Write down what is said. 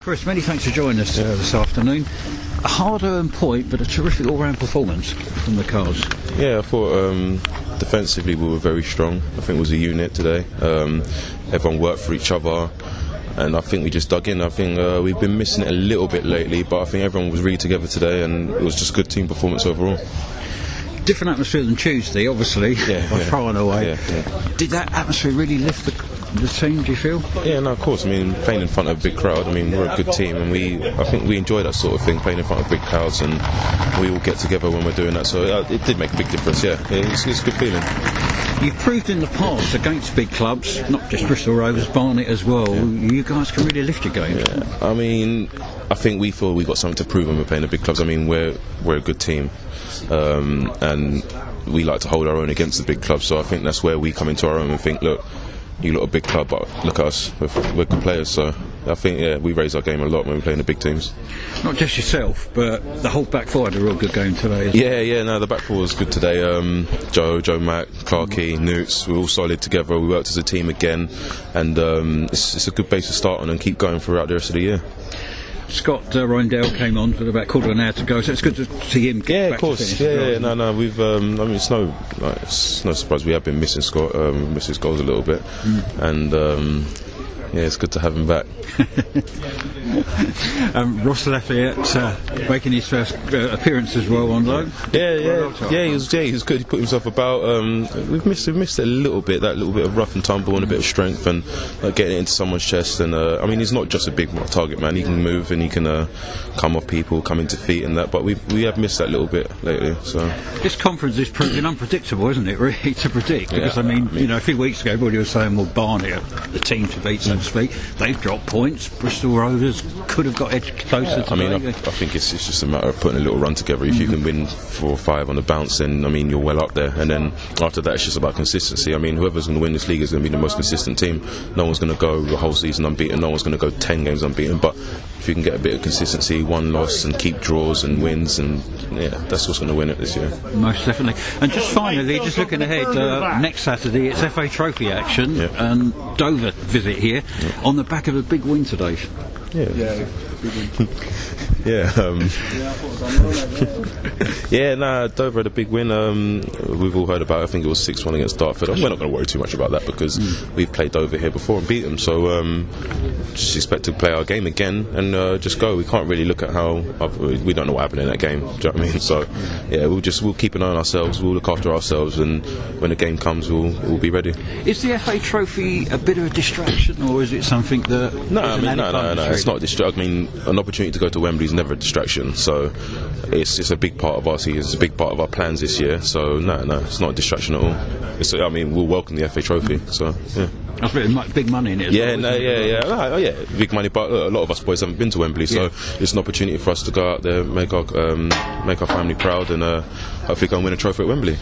Chris, many thanks for joining us this afternoon. A hard-earned point, but a terrific all-round performance from the Cards. Yeah, I thought defensively we were very strong. I think it was a unit today. Everyone worked for each other, and I think we just dug in. I think we've been missing it a little bit lately, but I think everyone was really together today, and it was just a good team performance overall. Different atmosphere than Tuesday, obviously, by far and away. Yeah. Did that atmosphere really lift the team, do you feel? Yeah, no, of course. I mean, playing in front of a big crowd, I mean, we're a good team, and I think we enjoy that sort of thing, playing in front of big crowds, and we all get together when we're doing that, so it did make a big difference, yeah. It's a good feeling. You've proved in the past against big clubs, not just Bristol Rovers, Barnet as well, you guys can really lift your game. Yeah. I mean, I think we feel we've got something to prove when we're playing the big clubs. I mean, we're a good team, and we like to hold our own against the big clubs, so I think that's where we come into our own and think, look, you lot a big club, but look at us, we're good players, so I think we raise our game a lot when we're playing the big teams. Not just yourself, but the whole back four had a real good game today. No, the back four was good today. Joe Mack, Clarkey, Newts, we're all solid together, we worked as a team again, and it's a good base to start on and keep going throughout the rest of the year. Scott Rindell came on with about a quarter of an hour to go, so it's good to see him get back to finish. We've I mean, it's no surprise we have been missing Scott, missed his goals a little bit, and it's good to have him back. Ross Lafayette making his first appearance as well on loan. He was good. He put himself about. We've missed it a little bit. That little bit of rough and tumble and a bit of strength and getting it into someone's chest. And I mean, he's not just a big target man. He can move and he can come off people, come into feet and that. But we have missed that little bit lately. So this conference is proving unpredictable, isn't it? Really to predict because I mean, a few weeks ago, everybody was saying, well, Barnet, the team to beat, so to speak. They've dropped points. Bristol Rovers could have got edged closer. I think it's just a matter of putting a little run together. If you can win 4 or 5 on the bounce, then I mean you're well up there. And then after that, it's just about consistency. I mean, whoever's going to win this league is going to be the most consistent team. No one's going to go the whole season unbeaten. No one's going to go 10 games unbeaten. But if you can get a bit of consistency, one loss, and keep draws and wins, and that's what's going to win it this year. Most definitely. And just finally, just looking ahead, next Saturday it's FA Trophy action and Dover visit here on the back of a big win today. Dover had a big win. We've all heard about it. I think it was 6-1 against Dartford. We're not going to worry too much about that because we've played Dover here before and beat them. So just expect to play our game again and just go. We can't really look at how we don't know what happened in that game. Do you know what I mean? So we'll keep an eye on ourselves. We'll look after ourselves, and when the game comes, we'll be ready. Is the FA Trophy a bit of a distraction, or is it something that? No, it's not a distraction. I mean, an opportunity to go to Wembley is never a distraction. So it's a big part of our season. It's a big part of our plans this year. So no, it's not a distraction at all. We'll welcome the FA Trophy. So yeah. That's big money in it. Big money. But a lot of us boys haven't been to Wembley, so it's an opportunity for us to go out there, make our family proud, and hopefully go and win a trophy at Wembley.